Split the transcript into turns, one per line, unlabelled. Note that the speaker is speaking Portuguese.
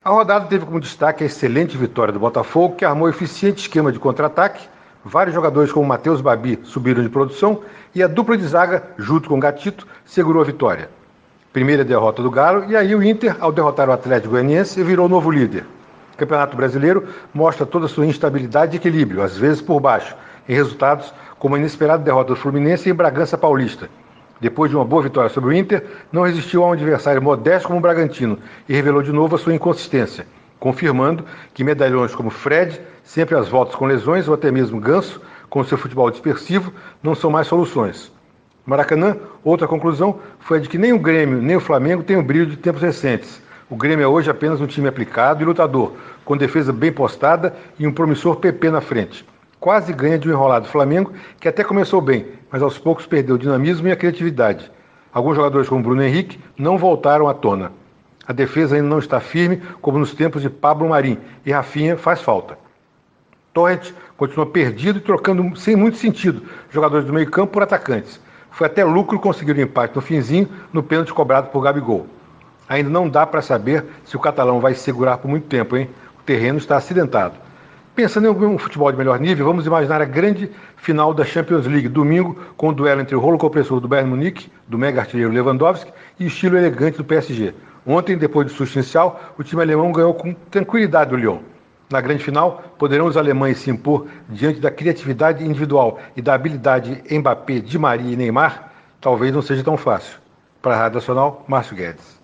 A rodada teve como destaque a excelente vitória do Botafogo, que armou eficiente esquema de contra-ataque. Vários jogadores como Matheus Babi subiram de produção e a dupla de zaga, junto com Gatito, segurou a vitória. Primeira derrota do Galo, e aí o Inter, ao derrotar o Atlético Goianiense, virou novo líder. O Campeonato Brasileiro mostra toda a sua instabilidade e equilíbrio, às vezes por baixo, em resultados como a inesperada derrota do Fluminense em Bragança Paulista. Depois de uma boa vitória sobre o Inter, não resistiu a um adversário modesto como o Bragantino e revelou de novo a sua inconsistência, confirmando que medalhões como Fred, sempre às voltas com lesões, ou até mesmo Ganso, com seu futebol dispersivo, não são mais soluções. Maracanã, outra conclusão, foi a de que nem o Grêmio nem o Flamengo têm o brilho de tempos recentes. O Grêmio é hoje apenas um time aplicado e lutador, com defesa bem postada e um promissor PP na frente. Quase ganha de um enrolado Flamengo, que até começou bem, mas aos poucos perdeu o dinamismo e a criatividade. Alguns jogadores como Bruno Henrique não voltaram à tona. A defesa ainda não está firme, como nos tempos de Pablo Marim, e Rafinha faz falta. Torrent continua perdido e trocando sem muito sentido jogadores do meio campo por atacantes. Foi até lucro conseguir o empate no finzinho, no pênalti cobrado por Gabigol. Ainda não dá para saber se o catalão vai segurar por muito tempo, hein? O terreno está acidentado. Pensando em um futebol de melhor nível, vamos imaginar a grande final da Champions League, domingo, com o duelo entre o rolo compressor do Bayern Munique, do mega artilheiro Lewandowski, e o estilo elegante do PSG. Ontem, depois do susto inicial, o time alemão ganhou com tranquilidade do Lyon. Na grande final, poderão os alemães se impor diante da criatividade individual e da habilidade Mbappé, Di Maria e Neymar? Talvez não seja tão fácil. Para a Rádio Nacional, Márcio Guedes.